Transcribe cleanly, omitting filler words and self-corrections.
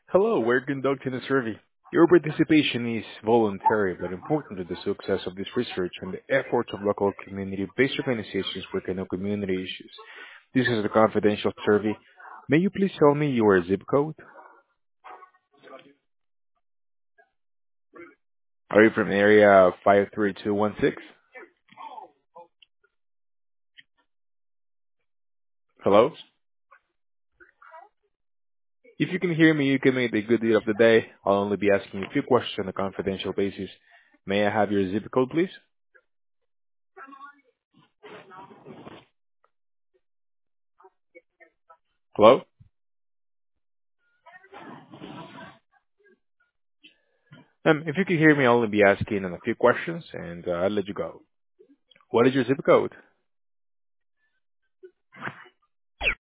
Hello, we're conducting a survey. Your participation is voluntary but important to the success of this research and the efforts of local community-based organizations working on community issues. This is a confidential survey. May you please tell me your zip code? Are you from area 53216? Hello? If you can hear me, you can make a good deal of the day. I'll only be asking you a few questions on a confidential basis. May I have your zip code, please? Hello? If you can hear me, I'll only be asking a few questions, and I'll let you go. What is your zip code?